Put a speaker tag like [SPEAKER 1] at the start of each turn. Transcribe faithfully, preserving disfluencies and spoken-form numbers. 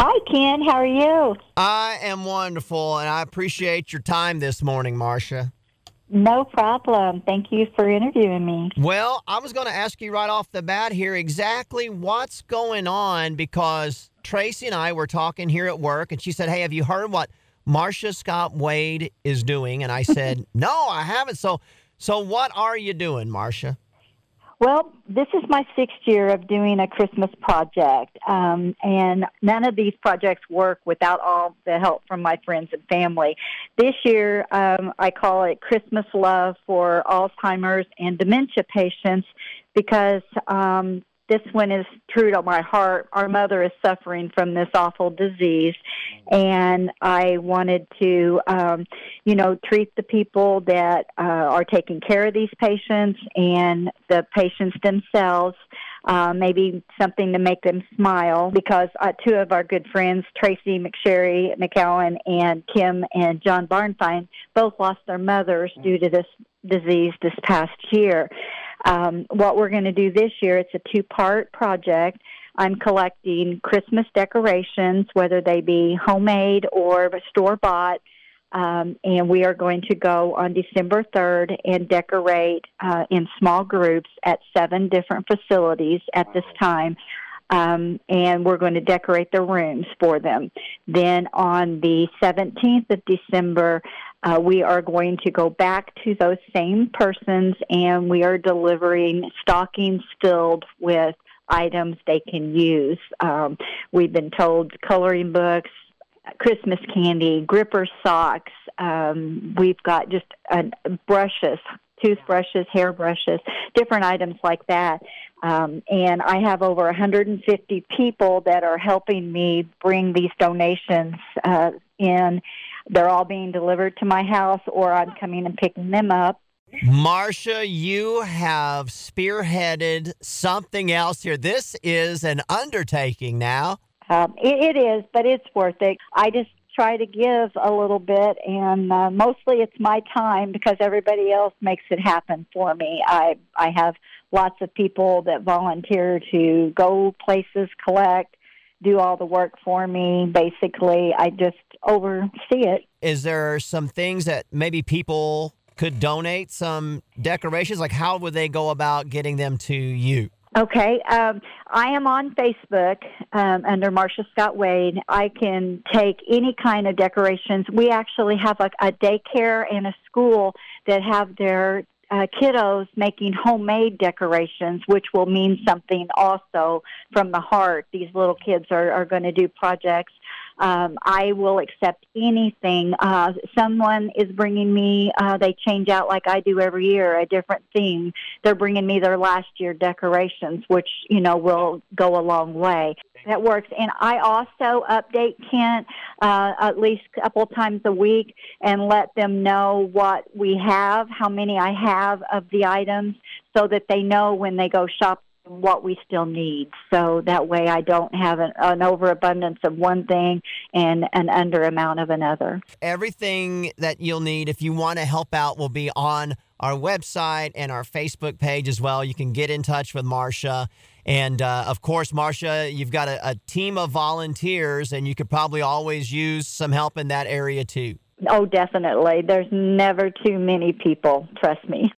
[SPEAKER 1] Hi, Ken. How are you?
[SPEAKER 2] I am wonderful, and I appreciate your time this morning, Marcia.
[SPEAKER 1] No problem. Thank you for interviewing me.
[SPEAKER 2] Well, I was going to ask you right off the bat here exactly what's going on, because Tracy and I were talking here at work, and she said, hey, have you heard what Marcia Scott Wade is doing? And I said, no, I haven't. So, so what are you doing, Marcia?
[SPEAKER 1] Well, this is my sixth year of doing a Christmas project, um, and none of these projects work without all the help from my friends and family. This year, um, I call it Christmas Love for Alzheimer's and dementia patients because um, this one is true to my heart. Our mother is suffering from this awful disease, and I wanted to, um, you know, treat the people that uh, are taking care of these patients and the patients themselves, uh, maybe something to make them smile, because uh, two of our good friends, Tracy McSherry McCowan and Kim and John Barnfine, both lost their mothers due to this disease this past year. Um, what we're going to do this year, it's a two-part project. I'm collecting Christmas decorations, whether they be homemade or store-bought, um, and we are going to go on December third and decorate uh, in small groups at seven different facilities at this time. Um, and we're going to decorate the rooms for them. Then on the seventeenth of December, uh, we are going to go back to those same persons, and we are delivering stockings filled with items they can use. Um, we've been told coloring books, Christmas candy, gripper socks. Um, we've got just uh, brushes, toothbrushes, hairbrushes, different items like that. Um, and I have over one hundred fifty people that are helping me bring these donations uh, in. They're all being delivered to my house, or I'm coming and picking them up.
[SPEAKER 2] Marcia, you have spearheaded something else here. This is an undertaking now.
[SPEAKER 1] Um, it, it is, but it's worth it. I just try to give a little bit, and uh, mostly it's my time because everybody else makes it happen for me. I I have lots of people that volunteer to go places, collect, do all the work for me. Basically, I just oversee it.
[SPEAKER 2] Is there some things that maybe people could donate, some decorations? Like, how would they go about getting them to you?
[SPEAKER 1] Okay. Um, I am on Facebook um, under Marcia Scott Wade. I can take any kind of decorations. We actually have a, a daycare and a school that have their uh, kiddos making homemade decorations, which will mean something also from the heart. These little kids are, are going to do projects. Um, I will accept anything. Uh, someone is bringing me, uh, they change out like I do every year, a different theme. They're bringing me their last year decorations, which, you know, will go a long way. That works. And I also update Kent uh, at least a couple times a week and let them know what we have, how many I have of the items, so that they know when they go shopping what we still need. So that way I don't have an, an overabundance of one thing and an under amount of another.
[SPEAKER 2] Everything that you'll need if you want to help out will be on our website and our Facebook page as well. You can get in touch with Marcia. And, uh, of course, Marcia, you've got a, a team of volunteers, and you could probably always use some help in that area, too.
[SPEAKER 1] Oh, definitely. There's never too many people, trust me.